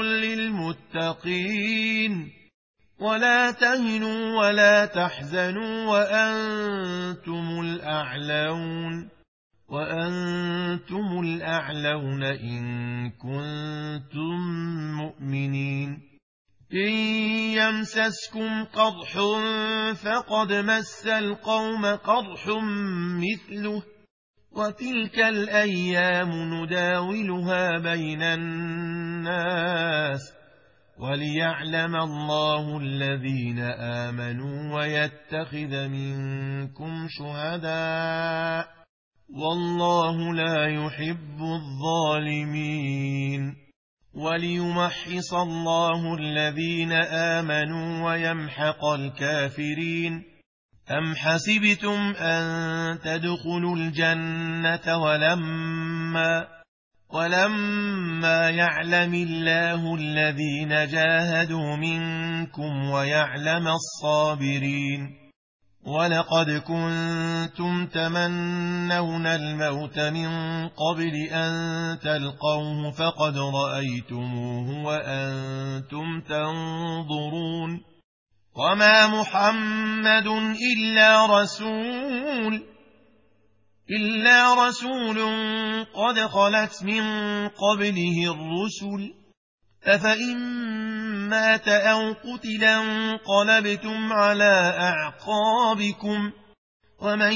Speaker 1: للمتقين ولا تهنوا ولا تحزنوا وأنتم الأعلون وأنتم الأعلون إن كنتم مؤمنين إن يمسسكم قرح فقد مس القوم قرح مثله وتلك الأيام نداولها بين الناس وليعلم الله الذين آمنوا ويتخذ منكم شهداء والله لا يحب الظالمين وليمحص الله الذين آمنوا ويمحق الكافرين أم حسبتم أن تدخلوا الجنة ولما ولما يعلم الله الذين جاهدوا منكم ويعلم الصابرين ولقد كنتم تمنون الموت من قبل أن تلقوه فقد رأيتموه وأنتم تنظرون وما محمد إلا رسول إلا رسول قد خلت من قبله الرسل أفإن مات أو قتلا انقلبتم على أعقابكم ومن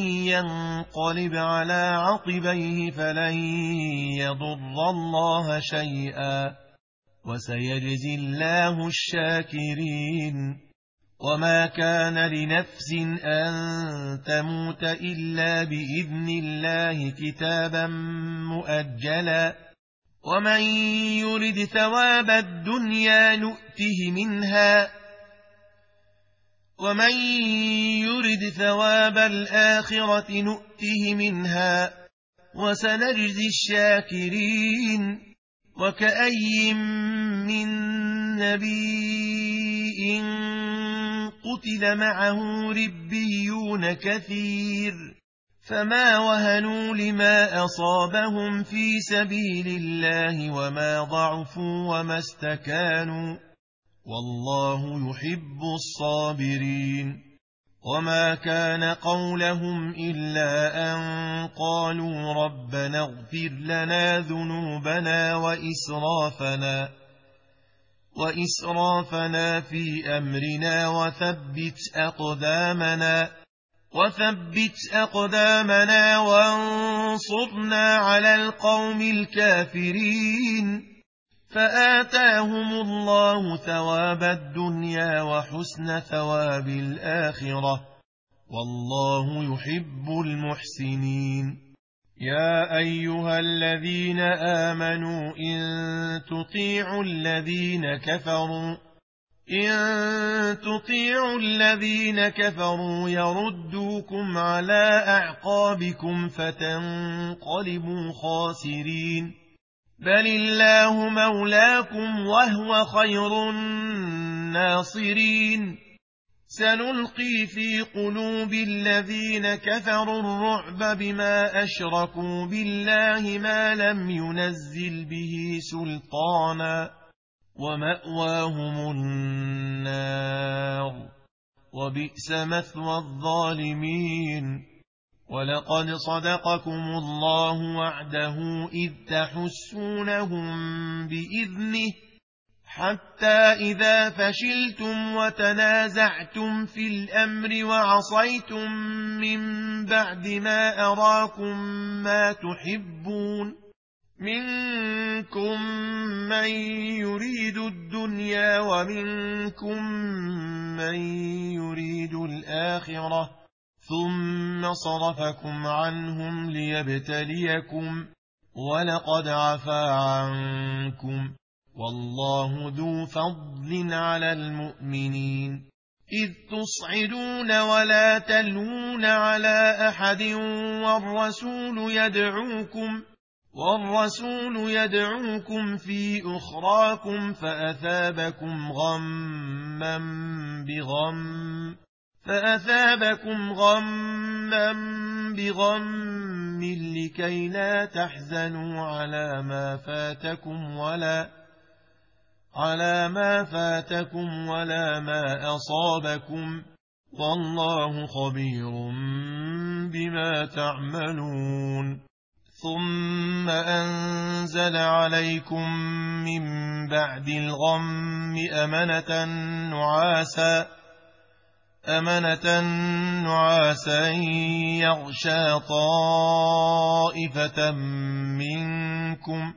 Speaker 1: ينقلب على عقبيه فلن يضر الله شيئا وسيجزي الله الشاكرين وما كان لنفس أن تموت إلا بإذن الله كتابا مؤجلا ومن يرد ثواب الدنيا نؤته منها ومن يرد ثواب الآخرة نؤته منها وسنجزي الشاكرين وكأي من نبي قتل معه ربيون كثير فما وهنوا لما أصابهم في سبيل الله وما ضعفوا وما استكانوا والله يحب الصابرين وما كان قولهم إلا أن قالوا ربنا اغفر لنا ذنوبنا وإسرافنا وإسرافنا في أمرنا وثبت أقدامنا وثبت أقدامنا وانصرنا على القوم الكافرين فآتاهم الله ثواب الدنيا وحسن ثواب الآخرة والله يحب المحسنين يا أيها الذين آمنوا إن تطيعوا الذين كفروا إن تطيعوا الذين كفروا يردوكم على أعقابكم فتنقلبوا خاسرين بل الله مولاكم وهو خير الناصرين سنلقي في قلوب الذين كفروا الرعب بما أشركوا بالله ما لم ينزل به سلطانا ومأواهم النار وبئس مثوى الظالمين ولقد صدقكم الله وعده إذ تحسونهم بإذنه حتى إذا فشلتم وتنازعتم في الأمر وعصيتم من بعد ما أراكم ما تحبون منكم من يريد الدنيا ومنكم من يريد الآخرة ثم صرفكم عنهم ليبتليكم ولقد عفا عنكم والله ذو فضل على المؤمنين إذ تصعدون ولا تلوون على أحد والرسول يدعوكم والرسول يدعوكم في أخراكم فأثابكم غما بغم فأثابكم غما بغم لكي لا تحزنوا على ما فاتكم ولا على ما فاتكم ولا ما أصابكم والله خبير بما تعملون ثم أنزل عليكم من بعد الغم أمنة نعاسا أمنة نعاسا يغشى طائفة منكم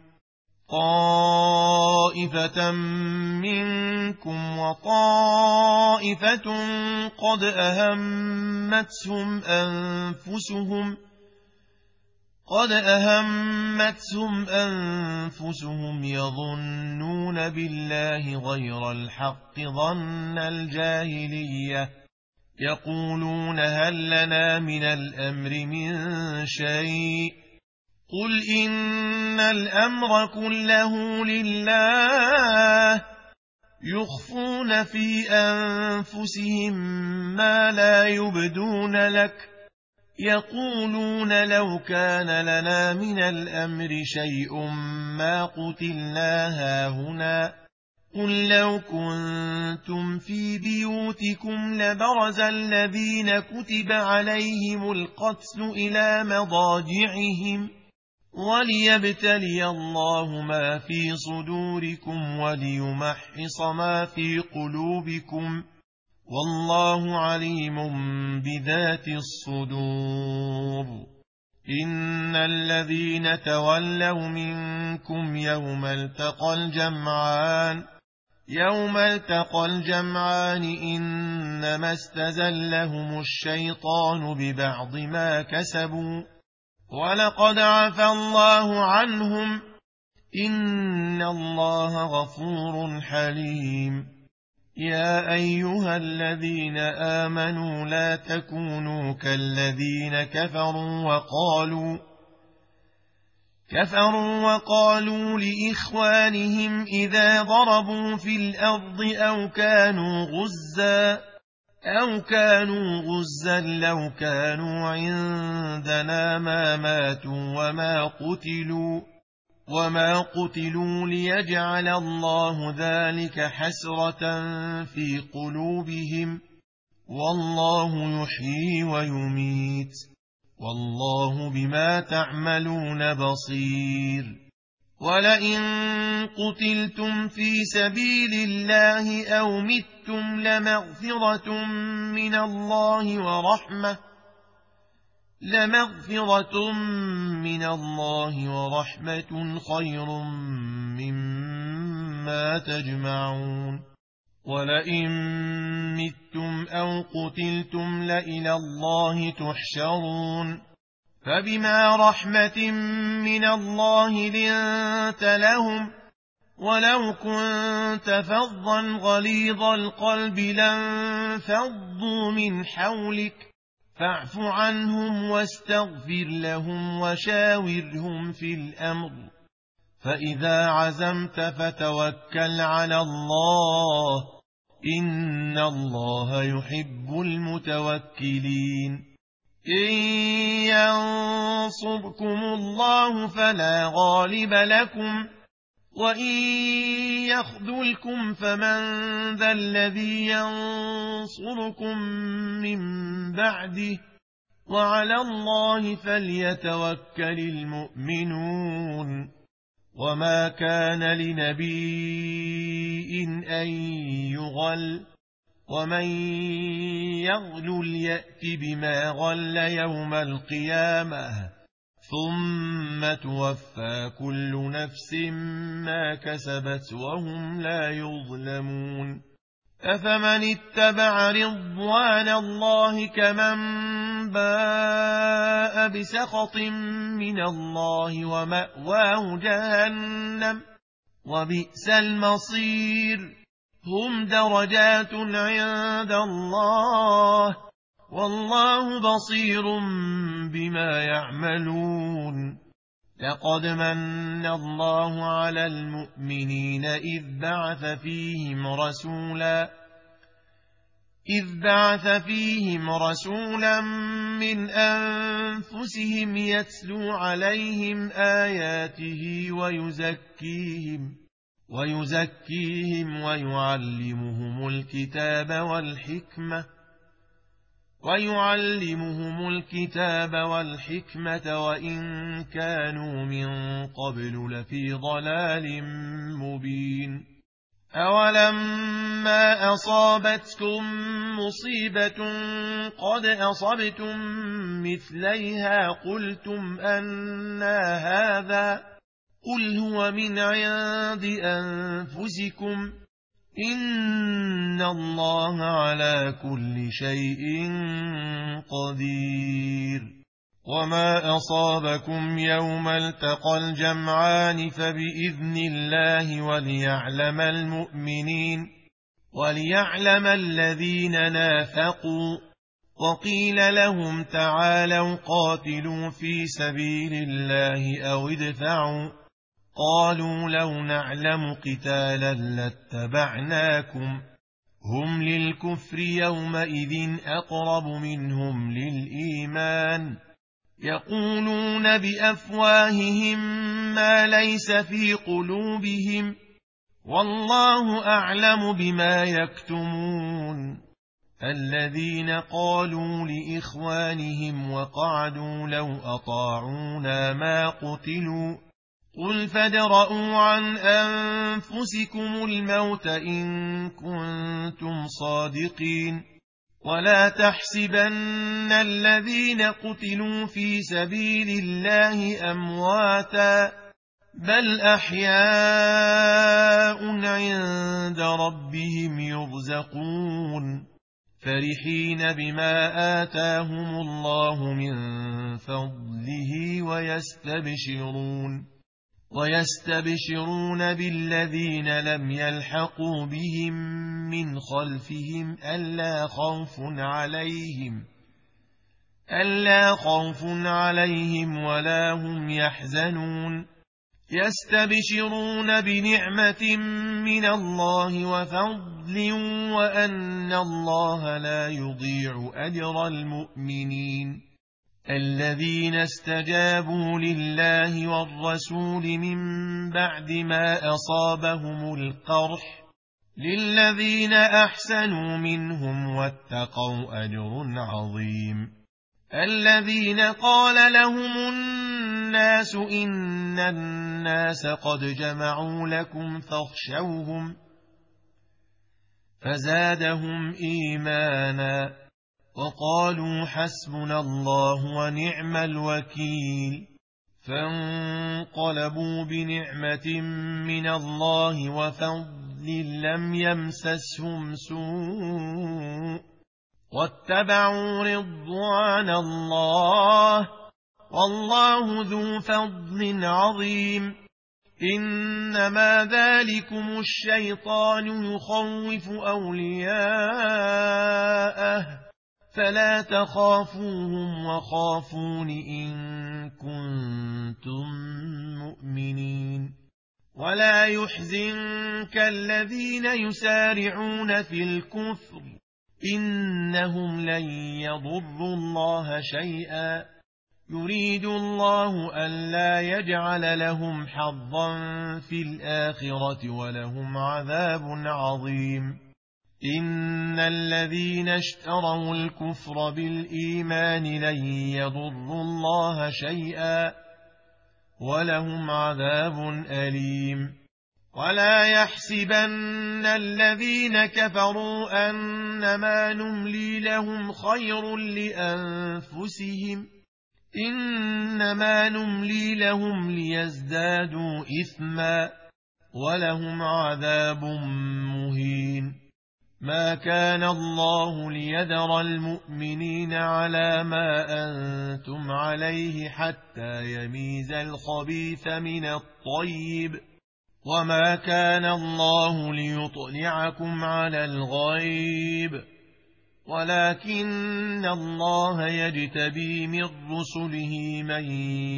Speaker 1: طائفة منكم وطائفة قد أهمتهم أنفسهم قد أهمتهم أنفسهم يظنون بالله غير الحق ظن الجاهلية يقولون هل لنا من الأمر من شيء قل إن الأمر كله لله يخفون في أنفسهم ما لا يبدون لك يقولون لو كان لنا من الأمر شيء ما قتلنا هاهنا قل لو كنتم في بيوتكم لبرز الذين كتب عليهم القتل إلى مضاجعهم وليبتلي الله ما في صدوركم وليمحص ما في قلوبكم والله عليم بذات الصدور إن الذين تولوا منكم يوم التقى الجمعان يوم التقى الجمعان إنما استزلهم الشيطان ببعض ما كسبوا ولقد عفا الله عنهم إن الله غفور حليم يا أيها الذين آمنوا لا تكونوا كالذين كفروا وقالوا كفروا وقالوا لإخوانهم إذا ضربوا في الأرض أو كانوا غزا أو كانوا غزا لو كانوا عندنا ما ماتوا وما قتلوا وما قتلوا ليجعل الله ذلك حسرة في قلوبهم والله يحيي ويميت والله بما تعملون بصير ولئن قتلتم في سبيل الله أو متم لمغفرة من الله ورحمة لمغفرة من الله ورحمة خير مما تجمعون ولئن متم أو قتلتم لإلى الله تحشرون فبما رحمة من الله لنت لهم ولو كنت فظا غليظ القلب لانفضوا من حولك فاعف عنهم واستغفر لهم وشاورهم في الأمر فإذا عزمت فتوكل على الله إن الله يحب المتوكلين إن ينصركم الله فلا غالب لكم وإن يخذلكم فمن ذا الذي ينصركم من بعده وعلى الله فليتوكل المؤمنون وما كان لنبي أن يغل ومن يغل يأت بما غل يوم القيامة ثم توفى كل نفس ما كسبت وهم لا يظلمون أفمن اتبع رضوان الله كمن باء بسخط من الله ومأواه جهنم وبئس المصير هم درجات عند الله والله بصير بما يعملون لقد من الله على المؤمنين إذ بعث فيهم رسولا إذ بعث فيهم رسولا من أنفسهم يتلو عليهم آياته ويزكيهم ويزكيهم ويعلمهم الكتاب والحكمة ويعلمهم الكتاب والحكمة وإن كانوا من قبل لفي ضلال مبين أولما أصابتكم مصيبة قد أصبتم مثليها قلتم أنى هذا قل هو من عند أنفسكم إن الله على كل شيء قدير وما أصابكم يوم التقى الجمعان فبإذن الله وليعلم المؤمنين وليعلم الذين نافقوا وقيل لهم تعالوا قاتلوا في سبيل الله أو ادفعوا قالوا لو نعلم قتالا لاتبعناكم هم للكفر يومئذ أقرب منهم للإيمان يقولون بأفواههم ما ليس في قلوبهم والله أعلم بما يكتمون الذين قالوا لإخوانهم وقعدوا لو أطاعونا ما قتلوا قل فادرءوا عن أنفسكم الموت إن كنتم صادقين ولا تحسبن الذين قتلوا في سبيل الله أمواتا بل أحياء عند ربهم يرزقون فرحين بما آتاهم الله من فضله ويستبشرون ويستبشرون بالذين لم يلحقوا بهم من خلفهم ألا خوف عليهم ألا خوف عليهم ولا هم يحزنون يستبشرون بنعمة من الله وفضل وأن الله لا يضيع أجر المؤمنين الذين استجابوا لله والرسول من بعد ما أصابهم القرح للذين أحسنوا منهم واتقوا أجر عظيم الذين قال لهم الناس إن الناس قد جمعوا لكم فاخشوهم فزادهم إيمانا وقالوا حسبنا الله ونعم الوكيل فانقلبوا بنعمة من الله وفضل لم يمسسهم سوء واتبعوا رضوان الله والله ذو فضل عظيم إنما ذلكم الشيطان يخوف أولياءه فلا تخافوهم وخافون إن كنتم مؤمنين ولا يحزنك الذين يسارعون في الكفر إنهم لن يضروا الله شيئا يريد الله ألا يجعل لهم حظا في الآخرة ولهم عذاب عظيم إن الذين اشتروا الكفر بالإيمان لن يضروا الله شيئا ولهم عذاب أليم ولا يحسبن الذين كفروا أنما نملي لهم خير لأنفسهم إنما نملي لهم ليزدادوا إثما ولهم عذاب مهين ما كان الله ليذر المؤمنين على ما أنتم عليه حتى يميز الخبيث من الطيب وما كان الله ليطلعكم على الغيب ولكن الله يجتبي من رسله من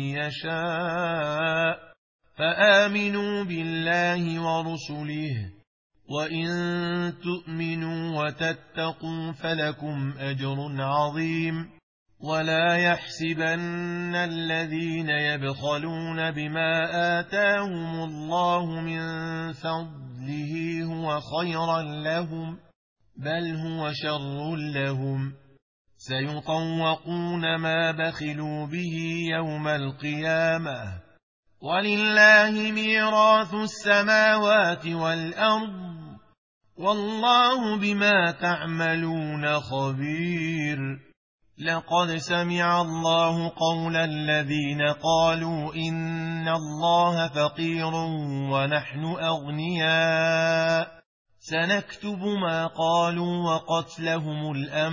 Speaker 1: يشاء فآمنوا بالله ورسله وإن تؤمنوا وتتقوا فلكم أجر عظيم ولا يحسبن الذين يبخلون بما آتاهم الله من فضله هو خيرا لهم بل هو شر لهم سيطوقون ما بخلوا به يوم القيامة ولله ميراث السماوات والأرض والله بما تعملون خبير لقد سمع الله قول الذين قالوا إن الله فقير ونحن أغنياء سنكتب ما قالوا وقتلهم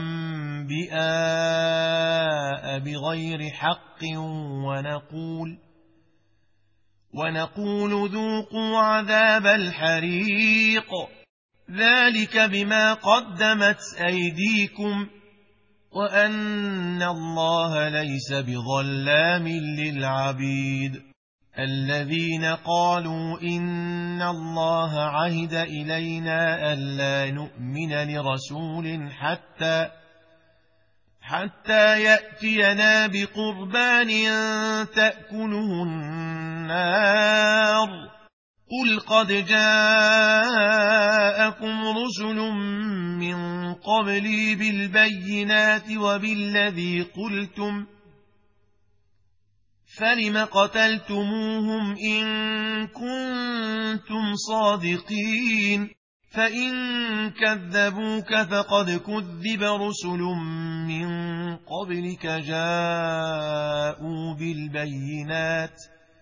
Speaker 1: الأنبياء بغير حق ونقول ونقول ذوقوا عذاب الحريق ذلك بما قدمت أيديكم وأن الله ليس بظلام للعبيد الذين قالوا إن الله عهد إلينا ألا نؤمن لرسول حتى حتى يأتينا بقربان تأكله النار قل قد جاءكم رسل من قبلي بالبينات وبالذي قلتم فلم قتلتموهم إن كنتم صادقين فإن كذبوك فقد كذب رسل من قبلك جاءوا بالبينات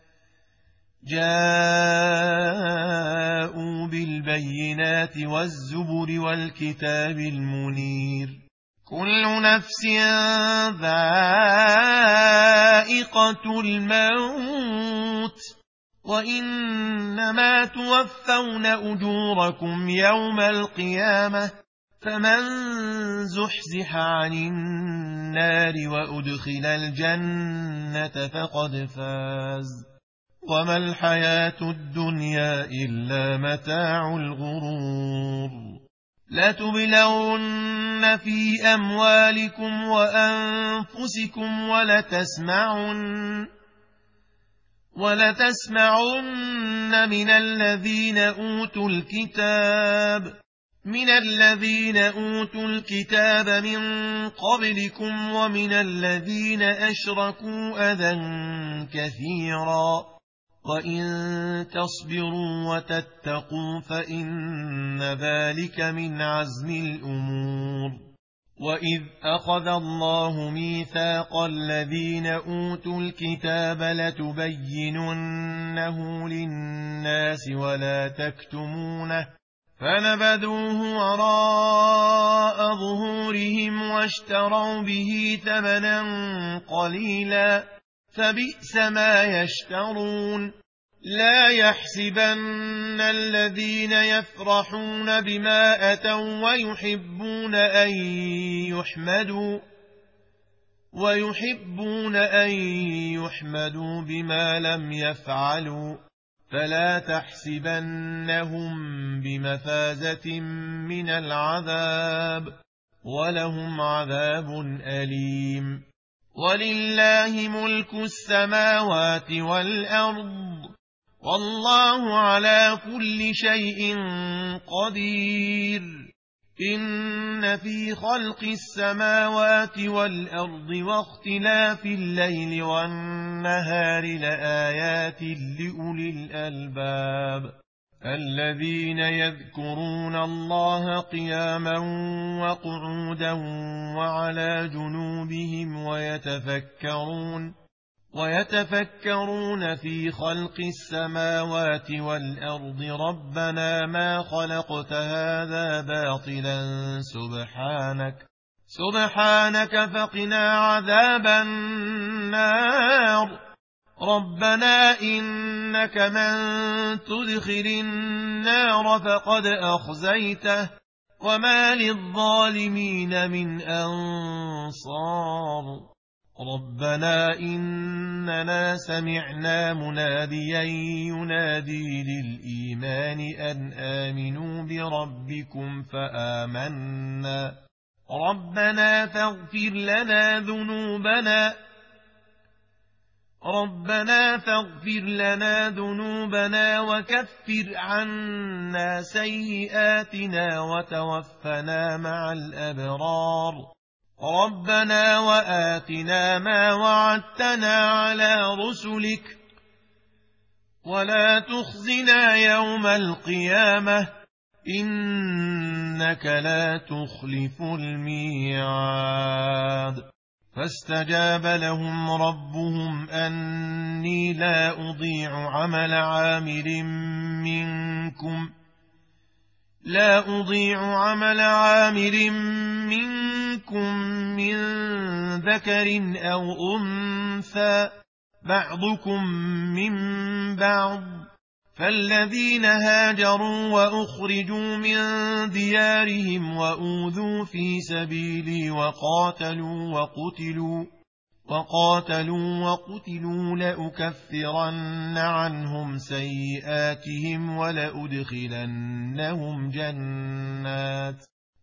Speaker 1: جاءوا بالبينات والزبر والكتاب المنير كل نفس ذائقة الموت وإنما توفون أجوركم يوم القيامة فمن زحزح عن النار وأدخل الجنة فقد فاز وما الحياة الدنيا إلا متاع الغرور لتبلون في أموالكم وأنفسكم ولتسمعن ولتسمعن من الذين أوتوا الكتاب من الذين أوتوا الكتاب من قبلكم ومن الذين أشركوا أذى كثيرا وإن تصبروا وتتقوا فإن ذلك من عزم الأمور وإذ أخذ الله ميثاق الذين أوتوا الكتاب لتبيننه للناس ولا تكتمونه فنبذوه وراء ظهورهم واشتروا به ثمنا قليلا فبئس ما يشترون لا يحسبن الذين يفرحون بما أتوا ويحبون أن يحمدوا ويحبون أن يحمدوا بما لم يفعلوا فلا تحسبنهم بمفازة من العذاب ولهم عذاب أليم ولله ملك السماوات والأرض والله على كل شيء قدير إن في خلق السماوات والأرض واختلاف الليل والنهار لآيات لأولي الألباب الذين يذكرون الله قياما وقعودا وعلى جنوبهم ويتفكرون ويتفكرون في خلق السماوات والأرض ربنا ما خلقت هذا باطلا سبحانك سبحانك فقنا عذاب النار ربنا إنك من تدخل النار فقد أخزيته وما للظالمين من أنصار ربنا إننا سمعنا مناديا ينادي للإيمان أن آمنوا بربكم فآمنا ربنا فاغفر لنا ذنوبنا ربنا فاغفر لنا ذنوبنا وكفر عنا سيئاتنا وتوفنا مع الأبرار ربنا وآتنا ما وعدتنا على رسلك ولا تخزنا يوم القيامة إنك لا تخلف الميعاد فاستجاب لهم ربهم أني لا أضيع عمل عامل منكم لا أضيع عمل عامل منكم من ذكر أو أنثى بعضكم من بعض فالذين هاجروا وأخرجوا من ديارهم وأوذوا في سبيلي وقاتلوا وقتلوا وقاتلوا وقتلوا لأكفرن عنهم سيئاتهم ولأدخلنهم جنات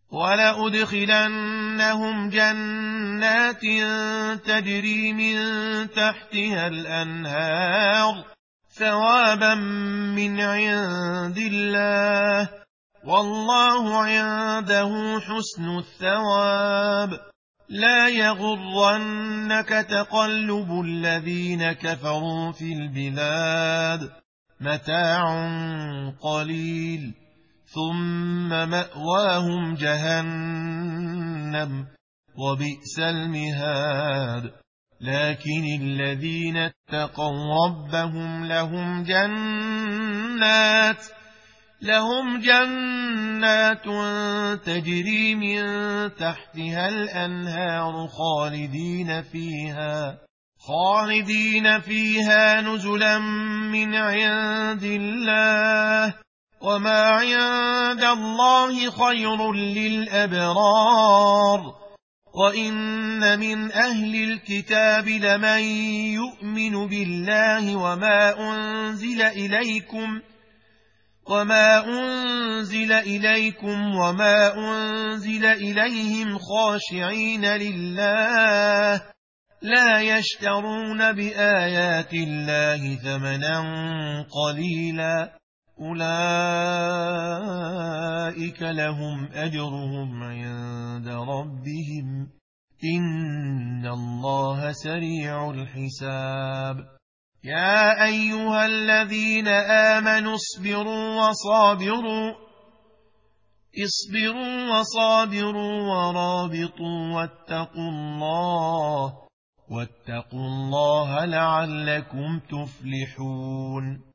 Speaker 1: ولأدخلنهم جنات تجري من تحتها الأنهار ثوابا من عند الله والله عنده حسن الثواب لا يغرنك تقلب الذين كفروا في البلاد متاع قليل ثم مأواهم جهنم وبئس المهاد لكن الذين اتقوا ربهم لهم جنات لهم جنات تجري من تحتها الأنهار خالدين فيها خالدين فيها نزلا من عند الله وما عند الله خير للأبرار وإن من أهل الكتاب لمن يؤمن بالله وما أنزل إليكم وما أنزل إليكم وما أنزل إليهم خاشعين لله لا يشترون بآيات الله ثمنا قليلا أولئك لهم أجرهم عند ربهم إن الله سريع الحساب يا أيها الذين آمنوا اصبروا وصابروا اصبروا وصابروا ورابطوا واتقوا الله واتقوا الله لعلكم تفلحون